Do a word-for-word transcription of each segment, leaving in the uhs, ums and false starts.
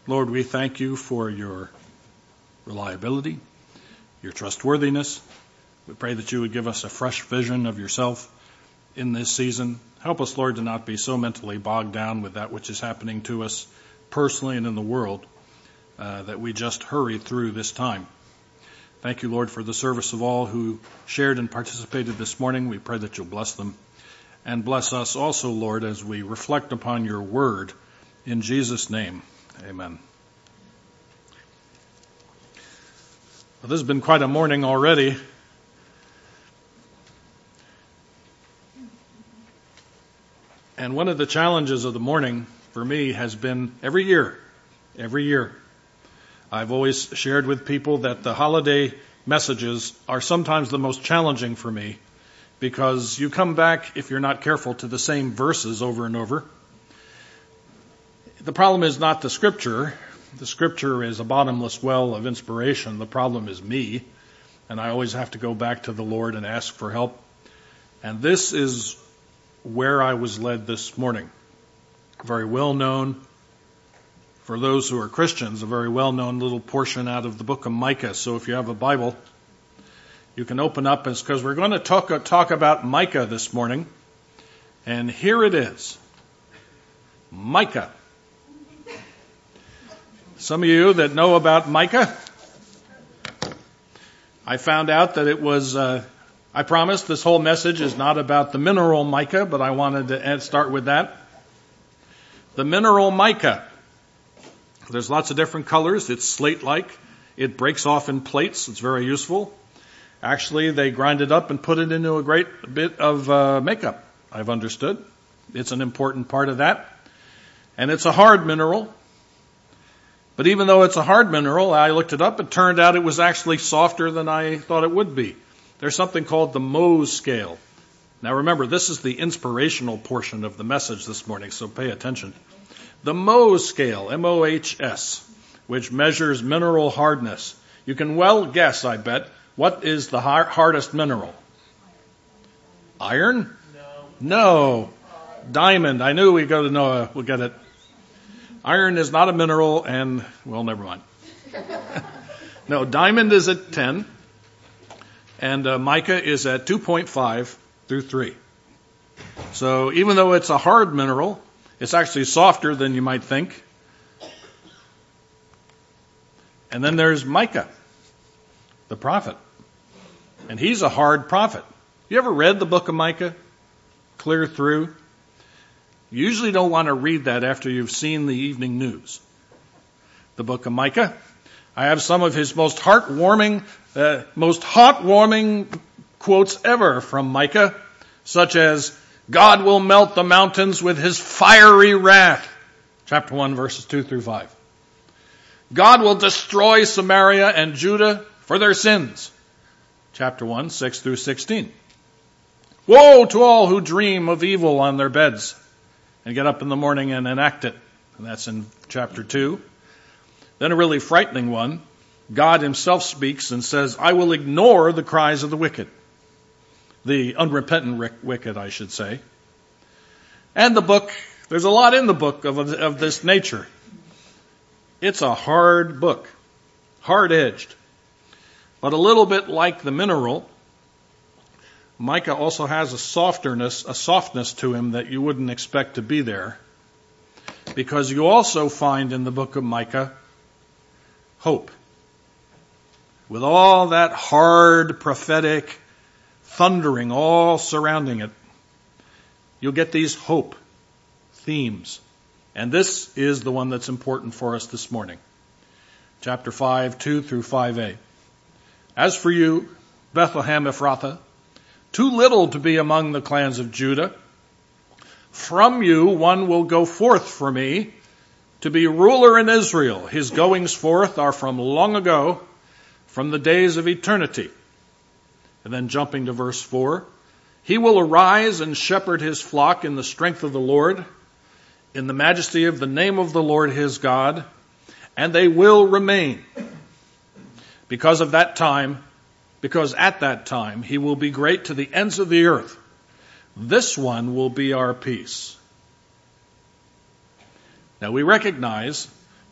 Lord, we thank you for your reliability, your trustworthiness. We pray that you would give us a fresh vision of yourself in this season. Help us, Lord, to not be so mentally bogged down with that which is happening to us personally and in the world uh, that we just hurry through this time. Thank you, Lord, for the service of all who shared and participated this morning. We pray that you'll bless them. And bless us also, Lord, as we reflect upon your word. In Jesus' name, amen. Well, this has been quite a morning already. And one of the challenges of the morning for me has been every year, every year, I've always shared with people that the holiday messages are sometimes the most challenging for me because you come back, if you're not careful, to the same verses over and over. The problem is not the scripture. The scripture is a bottomless well of inspiration. The problem is me, and I always have to go back to the Lord and ask for help. And this is where I was led this morning. Very well known, for those who are Christians, a very well-known little portion out of the book of Micah. So if you have a Bible, you can open up, because we're going to talk, talk about Micah this morning. And here it is. Micah. Some of you that know about Micah, I found out that it was, uh, I promised this whole message is not about the mineral mica, but I wanted to add, start with that. The mineral mica. There's lots of different colors. It's slate-like. It breaks off in plates. It's very useful. Actually, they grind it up and put it into a great bit of uh, makeup, I've understood. It's an important part of that. And it's a hard mineral. But even though it's a hard mineral, I looked it up. It turned out it was actually softer than I thought it would be. There's something called the Mohs scale. Now remember, this is the inspirational portion of the message this morning, so pay attention. The Mohs scale, M O H S, which measures mineral hardness. You can well guess, I bet, what is the hard, hardest mineral? Iron? No. No. Diamond. I knew we'd go to Noah. We'll get it. Iron is not a mineral, and, well, never mind. No, diamond is at ten, and uh, mica is at two point five through three. So even though it's a hard mineral, it's actually softer than you might think. And then there's Micah, the prophet. And he's a hard prophet. You ever read the book of Micah clear through? You usually don't want to read that after you've seen the evening news. The book of Micah. I have some of his most heartwarming, uh, most heartwarming quotes ever from Micah, such as, God will melt the mountains with his fiery wrath. Chapter one, verses two through five. God will destroy Samaria and Judah for their sins. Chapter one, six through sixteen. Woe to all who dream of evil on their beds and get up in the morning and enact it. And that's in chapter two. Then a really frightening one. God himself speaks and says, I will ignore the cries of the wicked. The unrepentant wicked, I should say. And the book, there's a lot in the book of, of this nature. It's a hard book, hard-edged. But a little bit like the mineral, Micah also has a softness, a softness to him that you wouldn't expect to be there. Because you also find in the book of Micah hope. With all that hard prophetic thundering all surrounding it, you'll get these hope themes. And this is the one that's important for us this morning. Chapter five, two through five a. As for you, Bethlehem Ephrathah, too little to be among the clans of Judah, from you one will go forth for me to be ruler in Israel. His goings forth are from long ago, from the days of eternity. And then jumping to verse four, he will arise and shepherd his flock in the strength of the Lord, in the majesty of the name of the Lord his God, and they will remain. Because of that time, because at that time he will be great to the ends of the earth. This one will be our peace. Now we recognize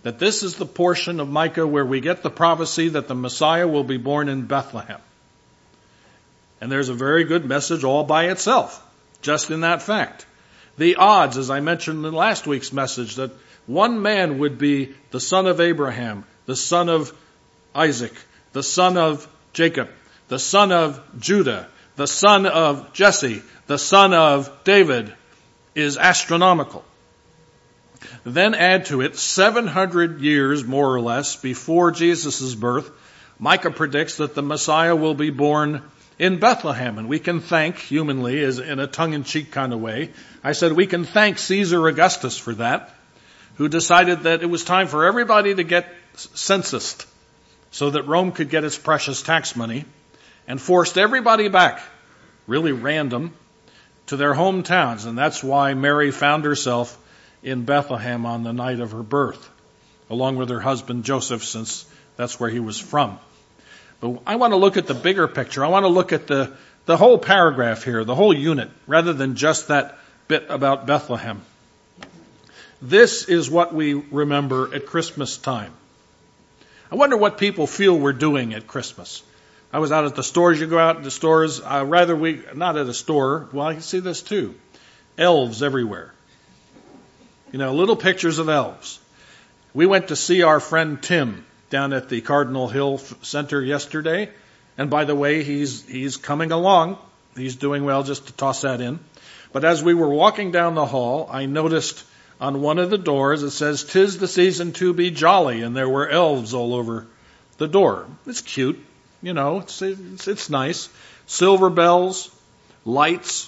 that this is the portion of Micah where we get the prophecy that the Messiah will be born in Bethlehem. And there's a very good message all by itself, just in that fact. The odds, as I mentioned in last week's message, that one man would be the son of Abraham, the son of Isaac, the son of Jacob, the son of Judah, the son of Jesse, the son of David, is astronomical. Then add to it seven hundred years, more or less, before Jesus' birth, Micah predicts that the Messiah will be born in Bethlehem. And we can thank, humanly, as in a tongue-in-cheek kind of way, I said we can thank Caesar Augustus for that, who decided that it was time for everybody to get censused so that Rome could get its precious tax money, and forced everybody back, really random, to their hometowns. And that's why Mary found herself in Bethlehem on the night of her birth, along with her husband Joseph, since that's where he was from. But I want to look at the bigger picture. I want to look at the, the whole paragraph here, the whole unit, rather than just that bit about Bethlehem. This is what we remember at Christmas time. I wonder what people feel we're doing at Christmas. I was out at the stores. You go out to the stores, uh, rather we, not at a store. Well, I can see this too. Elves everywhere. You know, little pictures of elves. We went to see our friend Tim down at the Cardinal Hill Center yesterday. And by the way, he's, he's coming along. He's doing well, just to toss that in. But as we were walking down the hall, I noticed on one of the doors it says, "'Tis the season to be jolly," and there were elves all over the door. It's cute. You know, it's, it's, it's nice. Silver bells, lights.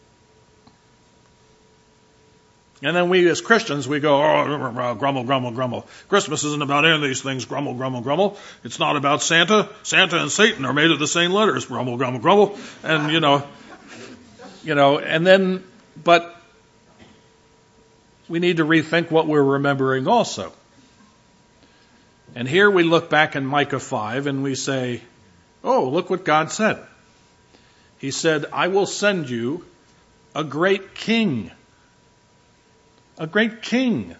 And then we as Christians, we go, oh, grumble, grumble, grumble. Christmas isn't about any of these things, grumble, grumble, grumble. It's not about Santa. Santa and Satan are made of the same letters, grumble, grumble, grumble. And, you know, you know, and then, but we need to rethink what we're remembering also. And here we look back in Micah five and we say, oh, look what God said. He said, "I will send you a great king." A great king.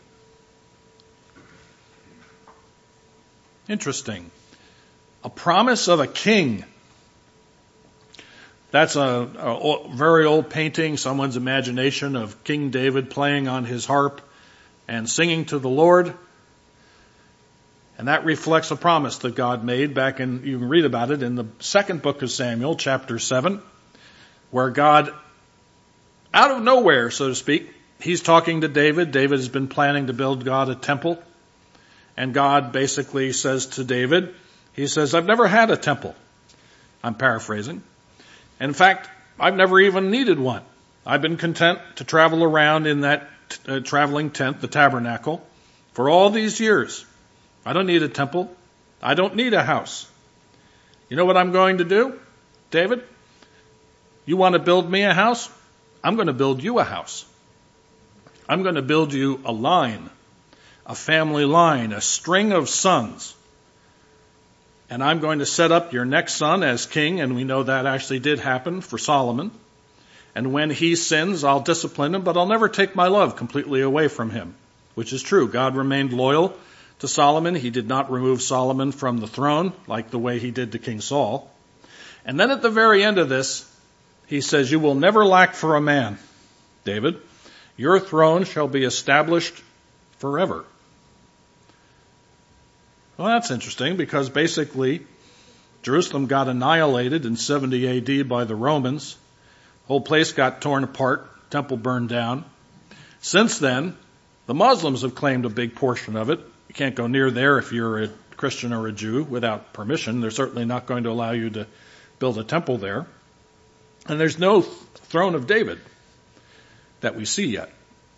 Interesting. A promise of a king. That's a, a very old painting, someone's imagination of King David playing on his harp and singing to the Lord. And that reflects a promise that God made back in, you can read about it in the second book of Samuel, chapter seven, where God, out of nowhere, so to speak, he's talking to David. David has been planning to build God a temple. And God basically says to David, he says, "I've never had a temple." I'm paraphrasing. In fact, I've never even needed one. I've been content to travel around in that uh, traveling tent, the tabernacle, for all these years. I don't need a temple. I don't need a house. You know what I'm going to do, David? You want to build me a house? I'm going to build you a house. I'm going to build you a line, a family line, a string of sons. And I'm going to set up your next son as king, and we know that actually did happen for Solomon. And when he sins, I'll discipline him, but I'll never take my love completely away from him, which is true. God remained loyal to Solomon. He did not remove Solomon from the throne like the way he did to King Saul. And then at the very end of this, he says, "You will never lack for a man, David. Your throne shall be established forever." Well, that's interesting because basically Jerusalem got annihilated in seventy A D by the Romans. The whole place got torn apart, temple burned down. Since then, the Muslims have claimed a big portion of it. You can't go near there if you're a Christian or a Jew without permission. They're certainly not going to allow you to build a temple there. And there's no throne of David that we see yet.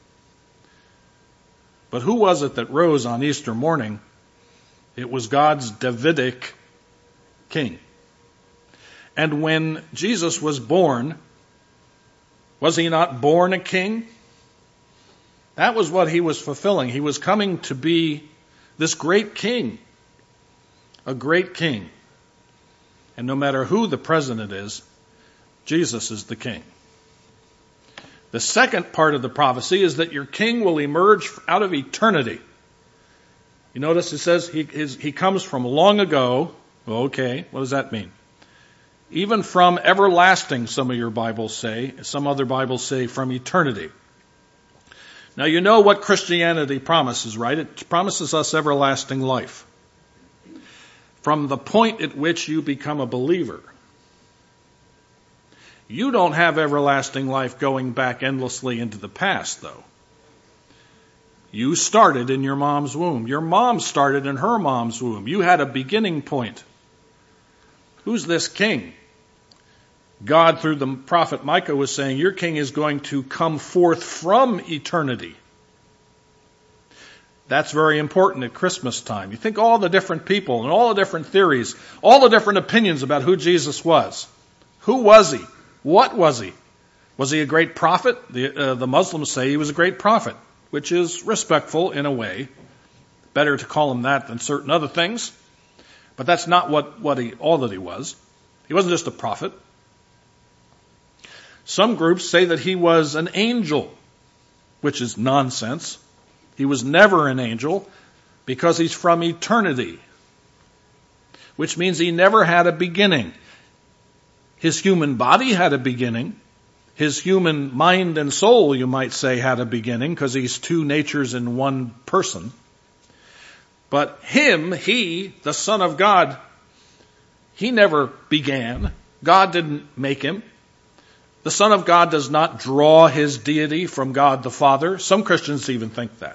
But who was it that rose on Easter morning? It was God's Davidic king. And when Jesus was born, was he not born a king? That was what he was fulfilling. He was coming to be this great king, a great king. And no matter who the president is, Jesus is the king. The second part of the prophecy is that your king will emerge out of eternity. You notice it says he, his, he comes from long ago. Okay, what does that mean? Even from everlasting, some of your Bibles say. Some other Bibles say from eternity. Now you know what Christianity promises, right? It promises us everlasting life. From the point at which you become a believer. You don't have everlasting life going back endlessly into the past, though. You started in your mom's womb. Your mom started in her mom's womb. You had a beginning point. Who's this king? God, through the prophet Micah, was saying, your king is going to come forth from eternity. That's very important at Christmas time. You think all the different people and all the different theories, all the different opinions about who Jesus was. Who was he? What was he? Was he a great prophet? The, uh, the Muslims say he was a great prophet, which is respectful in a way. Better to call him that than certain other things. But that's not what, what he, all that he was. He wasn't just a prophet. Some groups say that he was an angel, which is nonsense. He was never an angel because he's from eternity, which means he never had a beginning. His human body had a beginning. His human mind and soul, you might say, had a beginning because he's two natures in one person. But him, he, the Son of God, he never began. God didn't make him. The Son of God does not draw his deity from God the Father. Some Christians even think that.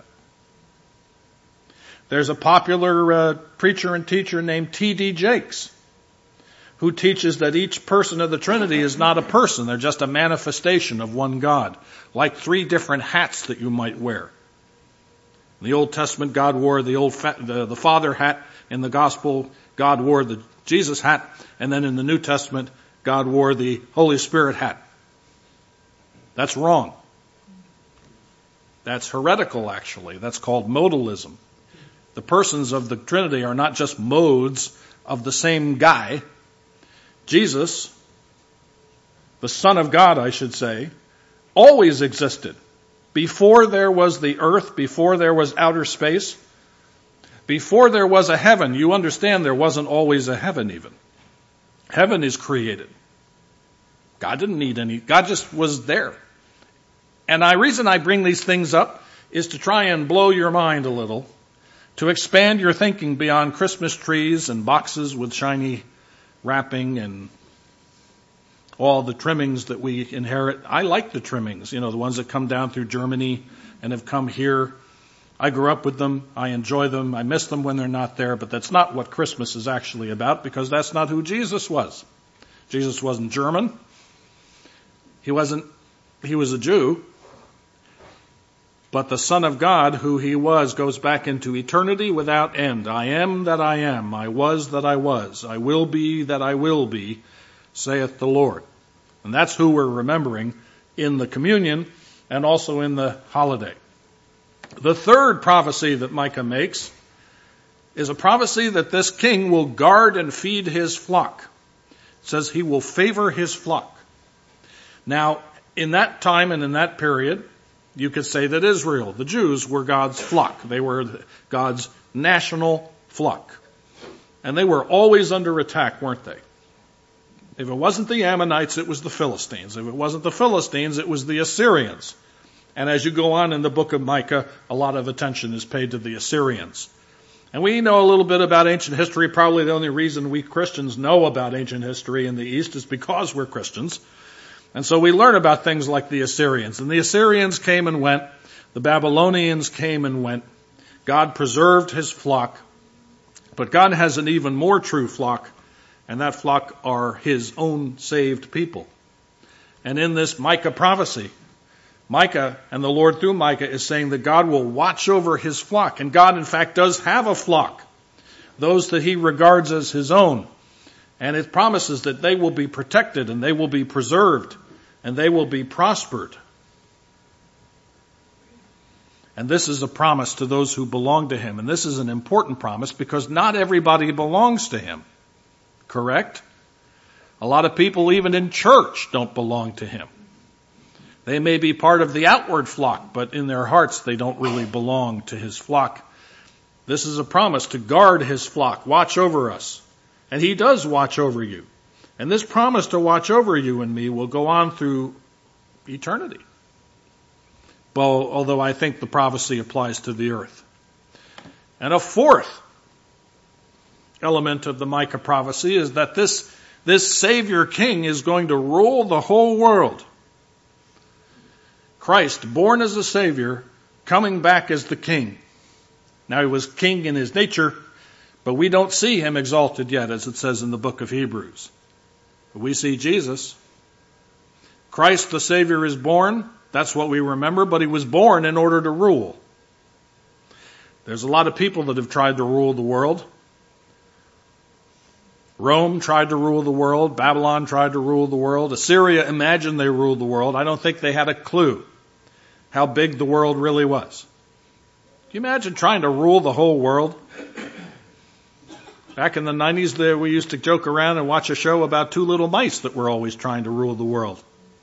There's a popular uh, preacher and teacher named T D Jakes who teaches that each person of the Trinity is not a person. They're just a manifestation of one God, like three different hats that you might wear. In the Old Testament, God wore the old fa- the, the Father hat. In the Gospel, God wore the Jesus hat. And then in the New Testament, God wore the Holy Spirit hat. That's wrong. That's heretical, actually. That's called modalism. The persons of the Trinity are not just modes of the same guy. Jesus, the Son of God, I should say, always existed. Before there was the earth, before there was outer space, before there was a heaven. You understand there wasn't always a heaven even. Heaven is created. God didn't need any. God just was there. And the reason I bring these things up is to try and blow your mind a little, to expand your thinking beyond Christmas trees and boxes with shiny wrapping and all the trimmings that we inherit. I like the trimmings, you know, the ones that come down through Germany and have come here. I grew up with them. I enjoy them. I miss them when they're not there, but that's not what Christmas is actually about because that's not who Jesus was. Jesus wasn't German. He wasn't, he was a Jew. But the Son of God, who he was, goes back into eternity without end. I am that I am. I was that I was. I will be that I will be, saith the Lord. And that's who we're remembering in the communion and also in the holiday. The third prophecy that Micah makes is a prophecy that this king will guard and feed his flock. It says he will favor his flock. Now, in that time and in that period, you could say that Israel, the Jews, were God's flock. They were God's national flock. And they were always under attack, weren't they? If it wasn't the Ammonites, it was the Philistines. If it wasn't the Philistines, it was the Assyrians. And as you go on in the book of Micah, a lot of attention is paid to the Assyrians. And we know a little bit about ancient history. Probably the only reason we Christians know about ancient history in the East is because we're Christians. And so we learn about things like the Assyrians. And the Assyrians came and went. The Babylonians came and went. God preserved his flock. But God has an even more true flock. And that flock are his own saved people. And in this Micah prophecy, Micah and the Lord through Micah is saying that God will watch over his flock. And God, in fact, does have a flock. Those that he regards as his own. And it promises that they will be protected and they will be preserved and they will be prospered. And this is a promise to those who belong to him. And this is an important promise because not everybody belongs to him. Correct? A lot of people, even in church, don't belong to him. They may be part of the outward flock, but in their hearts they don't really belong to his flock. This is a promise to guard his flock, watch over us. And he does watch over you. And this promise to watch over you and me will go on through eternity. Well, although I think the prophecy applies to the earth. And a fourth element of the Micah prophecy is that this, this Savior King is going to rule the whole world. Christ, born as a Savior, coming back as the King. Now he was king in his nature, but we don't see him exalted yet, as it says in the book of Hebrews. But we see Jesus. Christ the Savior is born. That's what we remember, but he was born in order to rule. There's a lot of people that have tried to rule the world. Rome tried to rule the world. Babylon tried to rule the world. Assyria imagined they ruled the world. I don't think they had a clue how big the world really was. Can you imagine trying to rule the whole world? Back in the nineties, there we used to joke around and watch a show about two little mice that were always trying to rule the world.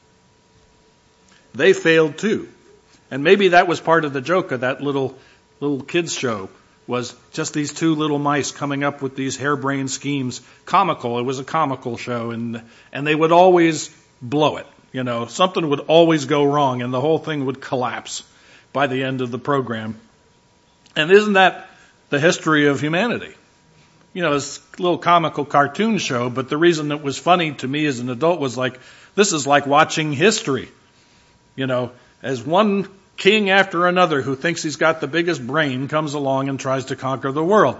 They failed too. And maybe that was part of the joke of that little little kids show, was just these two little mice coming up with these harebrained schemes. Comical. It was a comical show, and and they would always blow it. You know, something would always go wrong, and the whole thing would collapse by the end of the program. And isn't that the history of humanity? You know, it's a little comical cartoon show, but the reason it was funny to me as an adult was like, this is like watching history. You know, as one king after another who thinks he's got the biggest brain comes along and tries to conquer the world.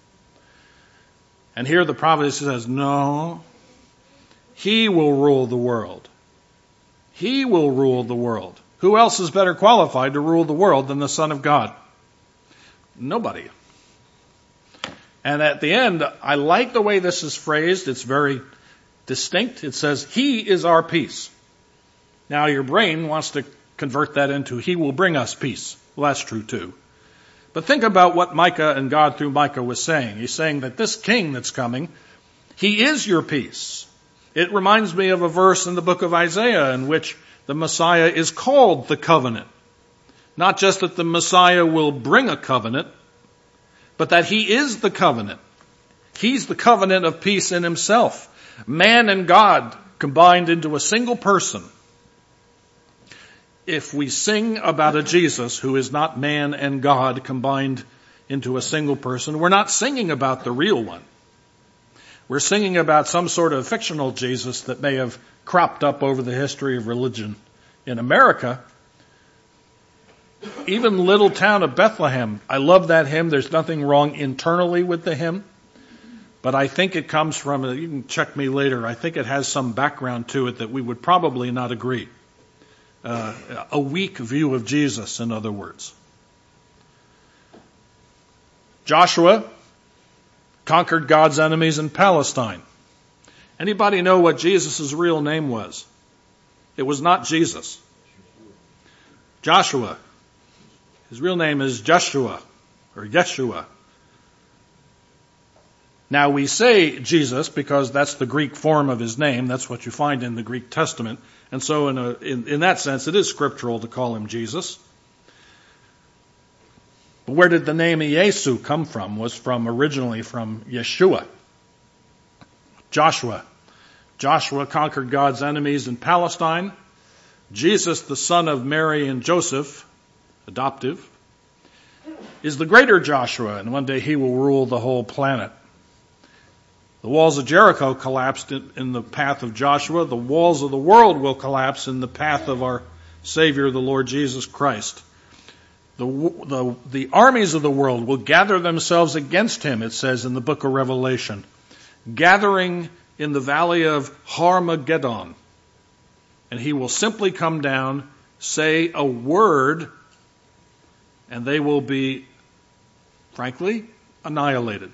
And here the prophet says, no, he will rule the world. He will rule the world. Who else is better qualified to rule the world than the Son of God? Nobody. And at the end, I like the way this is phrased. It's very distinct. It says, he is our peace. Now your brain wants to convert that into, he will bring us peace. Well, that's true too. But think about what Micah and God through Micah was saying. He's saying that this king that's coming, he is your peace. It reminds me of a verse in the book of Isaiah in which the Messiah is called the covenant. Not just that the Messiah will bring a covenant, but that he is the covenant. He's the covenant of peace in himself. Man and God combined into a single person. If we sing about a Jesus who is not man and God combined into a single person, we're not singing about the real one. We're singing about some sort of fictional Jesus that may have cropped up over the history of religion in America. Even little town of Bethlehem, I love that hymn. There's nothing wrong internally with the hymn. But I think it comes from, you can check me later, I think it has some background to it that we would probably not agree. Uh, a weak view of Jesus, in other words. Joshua conquered God's enemies in Palestine. Anybody know what Jesus' real name was? It was not Jesus. Joshua. His real name is Joshua, or Yeshua. Now we say Jesus because that's the Greek form of his name. That's what you find in the Greek Testament. And so in, a, in, in that sense, it is scriptural to call him Jesus. But where did the name Yesu come from? Was from originally from Yeshua. Joshua. Joshua conquered God's enemies in Palestine. Jesus, the son of Mary and Joseph, adoptive, is the greater Joshua, and one day he will rule the whole planet. The walls of Jericho collapsed in the path of Joshua. The walls of the world will collapse in the path of our Savior, the Lord Jesus Christ. The, the, the armies of the world will gather themselves against him, it says in the book of Revelation, gathering in the valley of Harmageddon. And he will simply come down, say a word, and they will be, frankly, annihilated.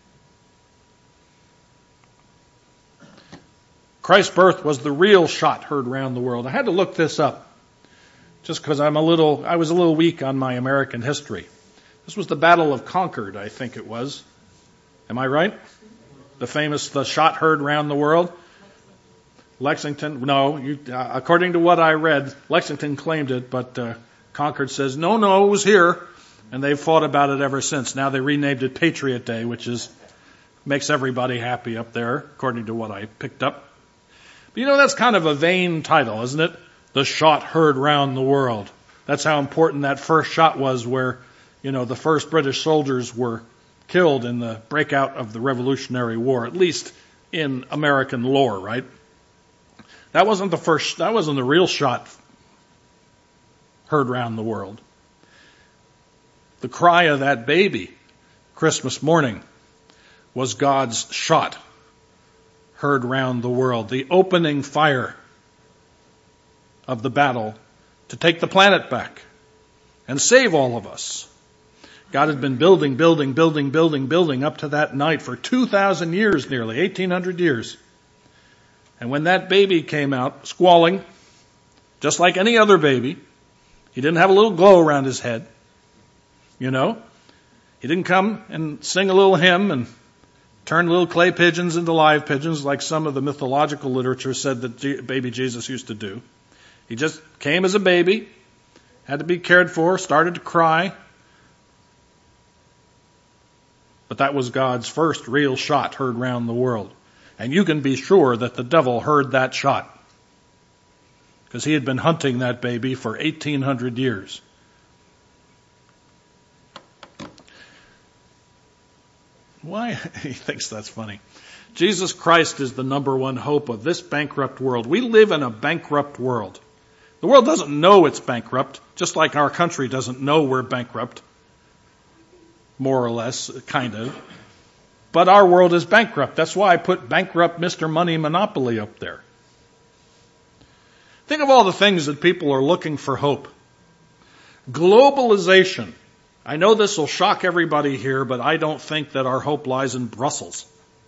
Christ's birth was the real shot heard around the world. I had to look this up just because I'm a little, I was a little weak on my American history. This was the Battle of Concord, I think it was. Am I right? The famous, the shot heard around the world. Lexington, no, you, uh, according to what I read, Lexington claimed it, but uh, Concord says, no, no, it was here. And they've fought about it ever since. Now they renamed it Patriot Day, which is makes everybody happy up there, according to what I picked up. But you know, that's kind of a vain title, isn't it? The shot heard round the world. That's how important that first shot was, where, you know, the first British soldiers were killed in the breakout of the Revolutionary War, at least in American lore, right? That wasn't the first, that wasn't the real shot heard round the world. The cry of that baby Christmas morning was God's shot heard round the world. The opening fire of the battle to take the planet back and save all of us. God had been building, building, building, building, building up to that night for two thousand years nearly, eighteen hundred years. And when that baby came out squalling, just like any other baby, he didn't have a little glow around his head, you know. He didn't come and sing a little hymn and turn little clay pigeons into live pigeons like some of the mythological literature said that baby Jesus used to do. He just came as a baby, had to be cared for, started to cry. But that was God's first real shot heard round the world. And you can be sure that the devil heard that shot, because he had been hunting that baby for eighteen hundred years. Why? He thinks that's funny. Jesus Christ is the number one hope of this bankrupt world. We live in a bankrupt world. The world doesn't know it's bankrupt, just like our country doesn't know we're bankrupt, more or less, kind of. But our world is bankrupt. That's why I put bankrupt Mister Money Monopoly up there. Think of all the things that people are looking for hope. Globalization. I know this will shock everybody here, but I don't think that our hope lies in Brussels.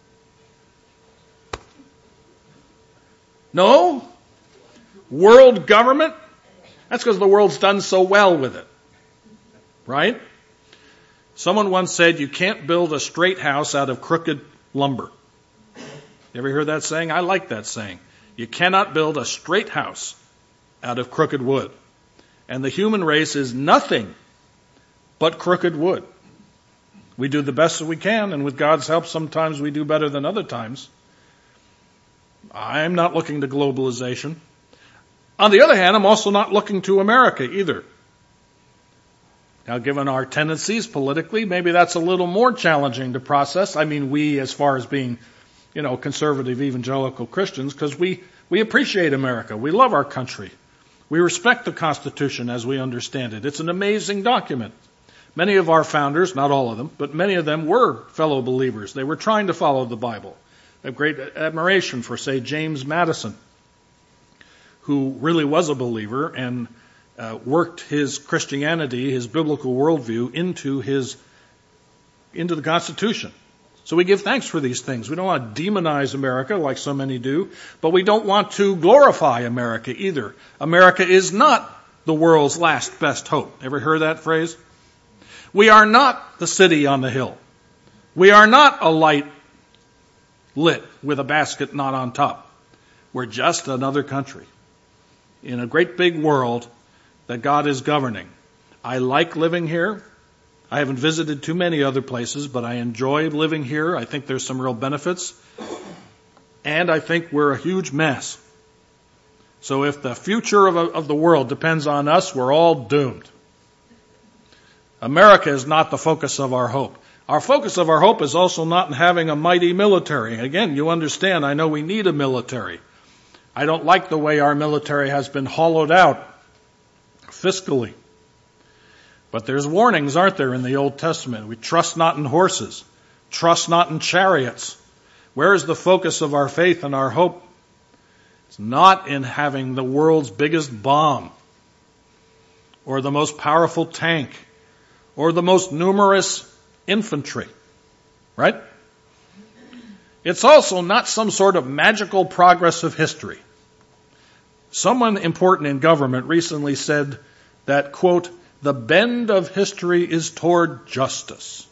No? World government? That's because the world's done so well with it. Right? Someone once said you can't build a straight house out of crooked lumber. You ever hear that saying? I like that saying. You cannot build a straight house out of crooked wood. And the human race is nothing but crooked wood. We do the best that we can, and with God's help, sometimes we do better than other times. I'm not looking to globalization. On the other hand, I'm also not looking to America either. Now, given our tendencies politically, maybe that's a little more challenging to process. I mean, we, as far as being, you know, conservative evangelical Christians, because we, we appreciate America. We love our country. We respect the Constitution as we understand it. It's an amazing document. Many of our founders, not all of them, but many of them were fellow believers. They were trying to follow the Bible. I have great admiration for, say, James Madison, who really was a believer and uh, worked his Christianity, his biblical worldview, into his into the Constitution. So we give thanks for these things. We don't want to demonize America like so many do, but we don't want to glorify America either. America is not the world's last best hope. Ever heard that phrase? We are not the city on the hill. We are not a light lit with a basket not on top. We're just another country in a great big world that God is governing. I like living here. I haven't visited too many other places, but I enjoy living here. I think there's some real benefits. And I think we're a huge mess. So if the future of, of the world depends on us, we're all doomed. America is not the focus of our hope. Our focus of our hope is also not in having a mighty military. Again, you understand, I know we need a military. I don't like the way our military has been hollowed out fiscally. But there's warnings, aren't there, in the Old Testament? We trust not in horses, trust not in chariots. Where is the focus of our faith and our hope? It's not in having the world's biggest bomb, or the most powerful tank, or the most numerous infantry, right? It's also not some sort of magical progress of history. Someone important in government recently said that, quote, the bend of history is toward justice,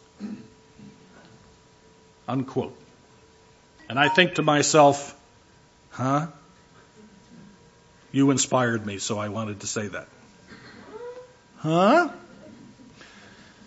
unquote. And I think to myself, huh? You inspired me, so I wanted to say that. Huh?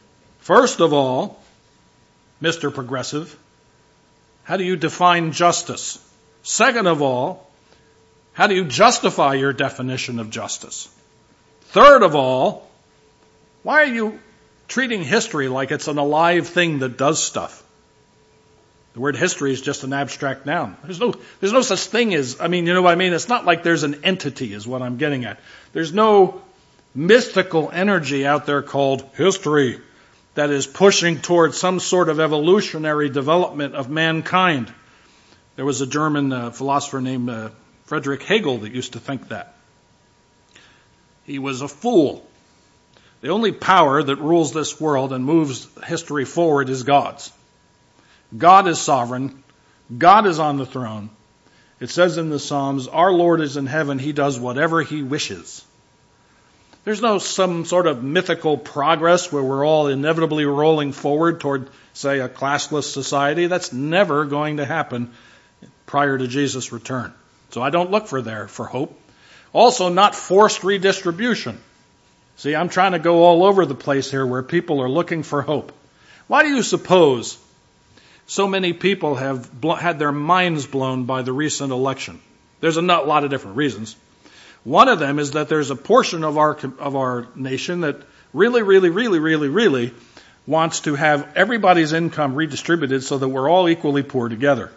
First of all, Mister Progressive, how do you define justice? Second of all, how do you justify your definition of justice? Third of all, why are you treating history like it's an alive thing that does stuff? The word history is just an abstract noun. There's no, there's no such thing as, I mean, you know what I mean? It's not like there's an entity is what I'm getting at. There's no mystical energy out there called history that is pushing towards some sort of evolutionary development of mankind. There was a German uh, philosopher named uh, Friedrich Hegel that used to think that. He was a fool. The only power that rules this world and moves history forward is God's. God is sovereign. God is on the throne. It says in the Psalms, our Lord is in heaven. He does whatever he wishes. There's no some sort of mythical progress where we're all inevitably rolling forward toward, say, a classless society. That's never going to happen prior to Jesus' return. So I don't look for there for hope. Also, not forced redistribution. See, I'm trying to go all over the place here where people are looking for hope. Why do you suppose so many people have had their minds blown by the recent election? There's a lot of different reasons. One of them is that there's a portion of our of our nation that really, really, really, really, really wants to have everybody's income redistributed so that we're all equally poor together.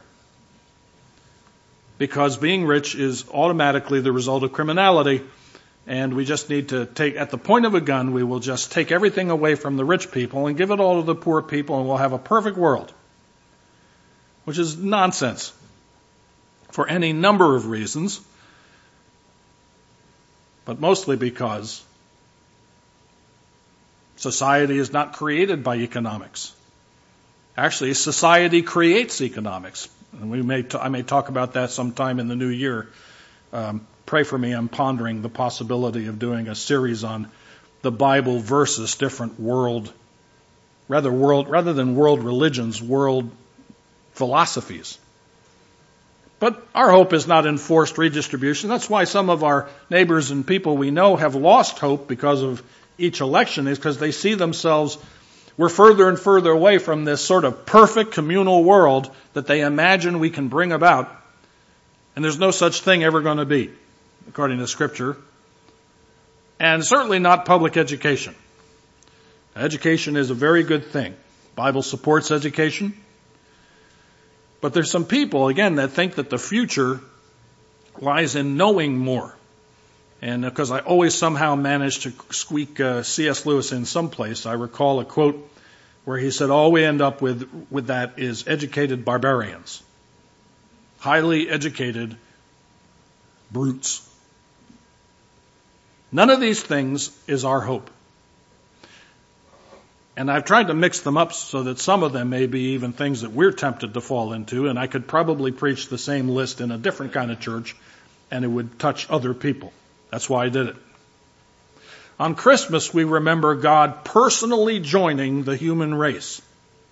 Because being rich is automatically the result of criminality, and we just need to take, at the point of a gun, we will just take everything away from the rich people and give it all to the poor people, and we'll have a perfect world. Which is nonsense for any number of reasons, but mostly because society is not created by economics. Actually, society creates economics. And we may t- I may talk about that sometime in the new year. Um, pray for me. I'm pondering the possibility of doing a series on the Bible versus different world, rather world, rather than world religions, world philosophies. But our hope is not in forced redistribution. That's why some of our neighbors and people we know have lost hope because of each election, is because they see themselves, we're further and further away from this sort of perfect communal world that they imagine we can bring about. And there's no such thing ever going to be, according to Scripture. And certainly not public education. Education is a very good thing. The Bible supports education. But there's some people, again, that think that the future lies in knowing more. And because I always somehow manage to squeak uh, C S Lewis in someplace, I recall a quote where he said, all we end up with, with that is educated barbarians. Highly educated brutes. None of these things is our hope. And I've tried to mix them up so that some of them may be even things that we're tempted to fall into, and I could probably preach the same list in a different kind of church, and it would touch other people. That's why I did it. On Christmas, we remember God personally joining the human race.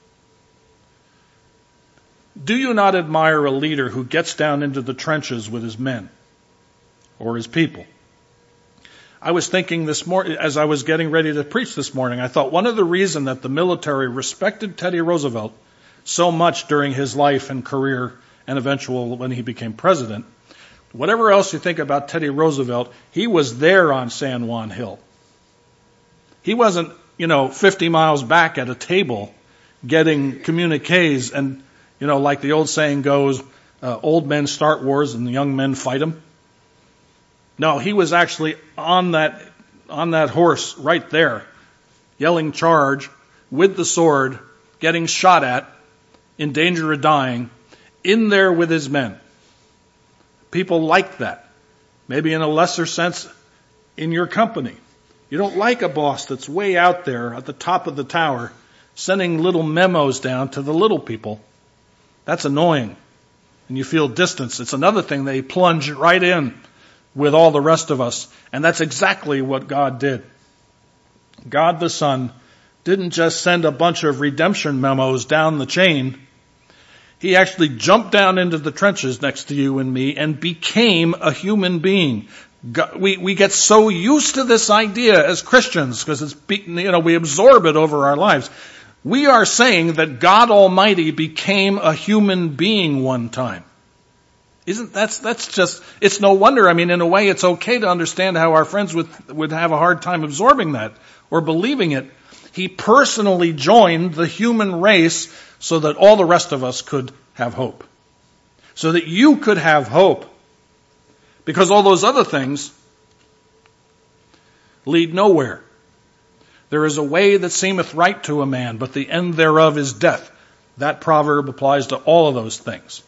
Do you not admire a leader who gets down into the trenches with his men or his people? I was thinking this morning, as I was getting ready to preach this morning, I thought one of the reasons that the military respected Teddy Roosevelt so much during his life and career and eventual when he became president, whatever else you think about Teddy Roosevelt, he was there on San Juan Hill. He wasn't, you know, fifty miles back at a table getting communiques and, you know, like the old saying goes, uh, old men start wars and the young men fight them. No, he was actually on that, on that horse right there, yelling charge with the sword, getting shot at, in danger of dying, in there with his men. People like that. Maybe in a lesser sense in your company. You don't like a boss that's way out there at the top of the tower sending little memos down to the little people. That's annoying. And you feel distance. It's another thing they plunge right in with all the rest of us. And that's exactly what God did. God the Son didn't just send a bunch of redemption memos down the chain. He actually jumped down into the trenches next to you and me and became a human being. God, we, we get so used to this idea as Christians because it's, you know, we absorb it over our lives. We are saying that God Almighty became a human being one time. Isn't that's that's just it's no wonder. I mean, in a way, it's okay to understand how our friends would would have a hard time absorbing that or believing it. He personally joined the human race so that all the rest of us could have hope, so that you could have hope, because all those other things lead nowhere. There is a way that seemeth right to a man, but the end thereof is death. That proverb applies to all of those things.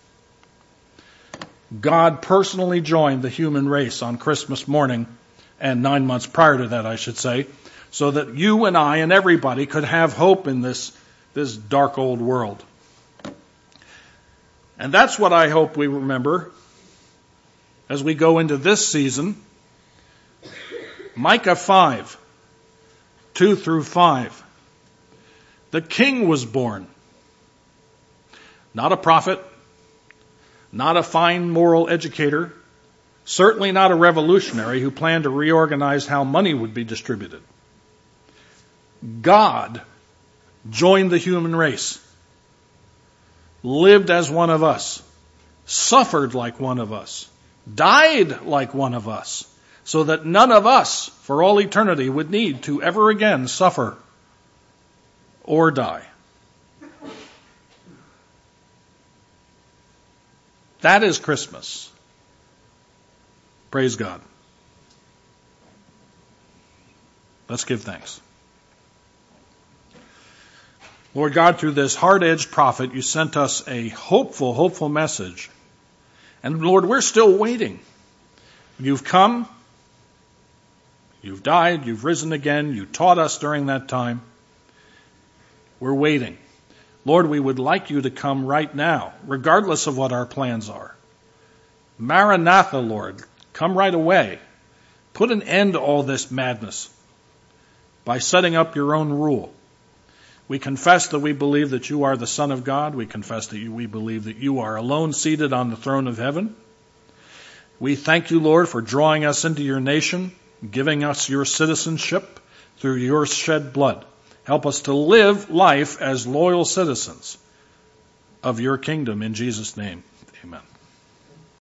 God personally joined the human race on Christmas morning, and nine months prior to that, I should say, so that you and I and everybody could have hope in this, this dark old world. And that's what I hope we remember as we go into this season. Micah five, two through five. The king was born. Not a prophet, not a fine moral educator, certainly not a revolutionary who planned to reorganize how money would be distributed. God joined the human race, lived as one of us, suffered like one of us, died like one of us, so that none of us for all eternity would need to ever again suffer or die. That is Christmas. Praise God. Let's give thanks. Lord God, through this hard-edged prophet, you sent us a hopeful, hopeful message. And Lord, we're still waiting. You've come, you've died, you've risen again, you taught us during that time. We're waiting. Lord, we would like you to come right now, regardless of what our plans are. Maranatha, Lord, come right away. Put an end to all this madness by setting up your own rule. We confess that we believe that you are the Son of God. We confess that you, we believe that you are alone seated on the throne of heaven. We thank you, Lord, for drawing us into your nation, giving us your citizenship through your shed blood. Help us to live life as loyal citizens of your kingdom in Jesus' name. Amen.